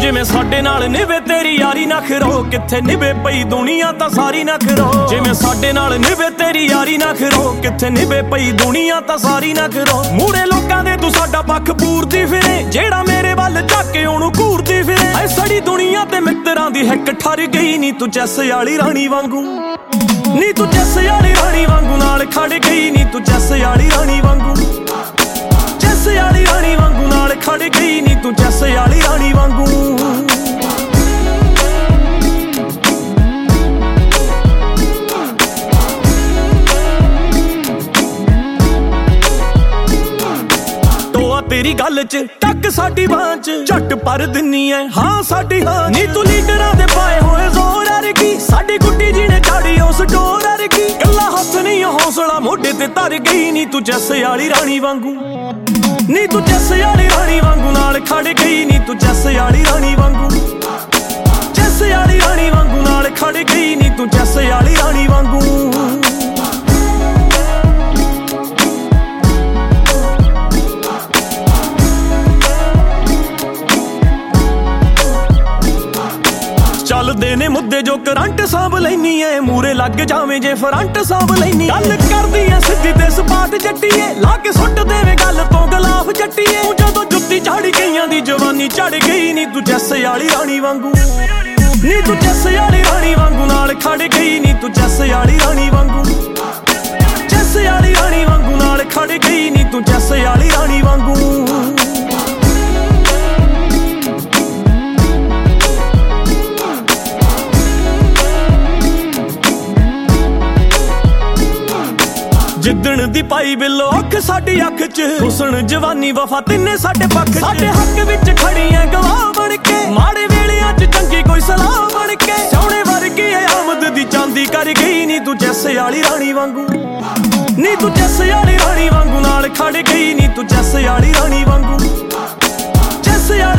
ਜਿਵੇਂ ਸਾਡੇ ਨਾਲ ਨਿਭੇ ਤੇਰੀ ਯਾਰੀ ਨਾ ਖਰੋ, ਕਿੱਥੇ ਨਿਭੇ ਪਈ ਦੁਨੀਆ ਤਾਂ ਸਾਰੀ ਨਾ ਖਰੋ। ਜਿਵੇਂ ਸਾਡੇ ਨਾਲ ਨਿਭੇ ਤੇਰੀ ਯਾਰੀ ਨਾ ਖਰੋ, ਕਿੱਥੇ ਨਿਭੇ ਪਈ ਦੁਨੀਆ ਤਾਂ ਸਾਰੀ ਨਾ ਖਰੋ। ਮੂਹਰੇ ਲੋਕਾਂ ਦੇ ਤੂੰ ਸਾਡਾ ਪੱਖ ਪੂਰਦੀ ਫਿਰੇ, ਜਿਹੜਾ ਮੇਰੇ ਵੱਲ ਝਾਕ ਕੇ ਉਹਨੂੰ ਘੂਰਦੀ ਫਿਰੇ। ਐ ਸੜੀ ਦੁਨੀਆ ਤੇ ਮਿੱਤਰਾਂ ਦੀ ਹਿੱਕ ਠਰ ਗਈ, ਨੀ ਤੂੰ ਚੈਸ ਵਾਲੀ ਰਾਣੀ ਵਾਂਗੂ, ਨੀ ਤੂੰ ਚੈਸ ਵਾਲੀ ਰਾਣੀ ਵਾਂਗੂ ਨਾਲ ਖੜ ਗਈ, ਨੀ ਤੂੰ ਚੈਸ ਵਾਲੀ ਰਾਣੀ ਵਾਂਗੂ, ਚੈਸ ਵਾਲੀ ਰਾਣੀ ਵਾਂਗੂ ਨਾਲ ਖੜ ਗਈ, ਨੀ ਤੂੰ ਚੈਸ ਵਾਲੀ ਰਾਣੀ ਵਾਂਗੂ। ਤੇਰੀ ਗੱਲ ਚ ਟੱਕ ਸਾਡੀ ਬਾਂਹ ਚ ਝੱਟ ਪਰ ਦਿੰਨੀ ਐ ਹਾਂ ਸਾਡੀ ਹਾਂ। ਨੀ ਤੂੰ ਲੀਡਰਾਂ ਦੇ ਪਾਏ ਹੋਏ ਜ਼ੋਰ ਅਰਗੀ, ਸਾਡੀ ਗੁੱਡੀ ਜੀ ਨੇ ਚਾੜੀ ਉਸ ਡੋਰ ਅਰਗੀ। ਗੱਲਾਂ ਹੱਥ ਨਹੀਂ ਹੌਸਲਾ ਮੋਢੇ ਤੇ ਧਰ ਗਈ, ਨੀ ਤੂੰ ਚੈਸ ਵਾਲੀ ਰਾਣੀ ਵਾਂਗੂ, ਨੀ ਤੂੰ ਚੈਸ ਵਾਲੀ ਰਾਣੀ ਵਾਂਗੂ ਨਾਲ ਖੜ ਗਈ, ਨੀ ਤੂੰ ਚੈਸ ਵਾਲੀ ਰਾਣੀ ਵਾਂਗੂ, ਚੈਸ ਵਾਲੀ ਰਾਣੀ ਵਾਂਗੂ ਨਾਲ ਖੜ ਗਈ, ਨੀ ਤੂੰ ਚੈਸ ਵਾਲੀ ਰਾਣੀ ਵਾਂਗੂ। ਚੱਲਦੇ ਨੇ ਮੁੱਦੇ ਜੋ ਕਰੰਟ ਸਾਂਭ ਲੈਨੀ ਐ, ਮੂਰੇ ਲੱਗ ਜਾਵੇਂ ਜੇ ਫਰੰਟ ਸਾਂਭ ਲੈਨੀ। ਗੱਲ ਕਰਦੀ ਐ ਸਿੱਧੀ ਤੇ ਸਪਾਟ ਜੱਟੀਏ, ਲਾ ਕੇ ਸੁੱਟ ਦੇਵੇ ਗੱਲ ਤੋਂ ਗਲਾਫ ਜੱਟੀਏ। ਤੂੰ ਜਦੋਂ ਜੁੱਤੀ ਝਾੜੀ ਗਈਆਂ ਦੀ ਜਵਾਨੀ ਝੜ ਗਈ, ਨੀ ਤੂੰ ਚੈਸ ਵਾਲੀ ਰਾਣੀ ਵਾਂਗੂ, ਨੀ ਤੂੰ ਚੈਸ ਵਾਲੀ ਰਾਣੀ ਵਾਂਗੂ ਨਾਲ ਖੜ ਗਈ, ਨੀ ਤੂੰ ਚੈਸ ਵਾਲੀ ਰਾਣੀ ਵਾਂਗੂ, ਚੈਸ ਵਾਲੀ ਰਾਣੀ ਵਾਂਗੂ ਨਾਲ ਖੜ ਗਈ, ਨੀ ਤੂੰ ਚੈਸ ਵਾਲੀ ਰਾਣੀ ਵਾਂਗੂ। ਜਿੱਦਣ ਦੀ ਪਾਈ ਬਿੱਲੋ ਅੱਖ ਸਾਡੀ ਅੱਖ ਚ, ਹੁਸਨ ਜਵਾਨੀ ਵਫਾ ਤਿੰਨੇ ਸਾਡੇ ਪੱਖ ਚ। ਸਾਡੇ ਹੱਕ ਵਿੱਚ ਖੜੀ ਐ ਗਵਾਹ ਬਣ ਕੇ, ਮਾੜੇ ਵੇਲਿਆਂ ਚ ਚੰਗੀ ਕੋਈ ਸਲਾਹ ਬਣ ਕੇ। ਸੋਹਣੇ ਵਰਗੀ ਐ ਆਮਦ ਦੀ ਚਾਂਦੀ ਕਰ ਗਈ, ਨੀ ਤੂੰ ਚੈਸ ਵਾਲੀ ਰਾਣੀ ਵਾਂਗੂ, ਨੀ ਤੂੰ ਚੈਸ ਵਾਲੀ ਰਾਣੀ ਵਾਂਗੂ ਨਾਲ ਖੜ ਗਈ, ਨੀ ਤੂੰ ਚੈਸ ਵਾਲੀ ਰਾਣੀ ਵਾਂਗੂ, ਚੈਸ